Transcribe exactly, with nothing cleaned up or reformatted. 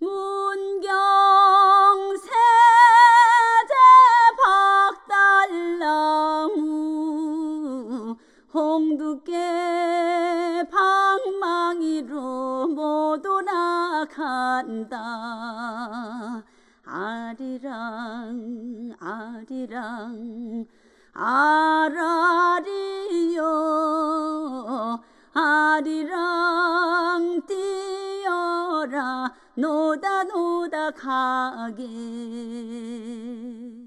문경 세제 박달나무 홍두깨 방망이로 못 오라간다. 아리랑 아리랑 아라리요 아리랑 뛰어라 노다 노다 가게.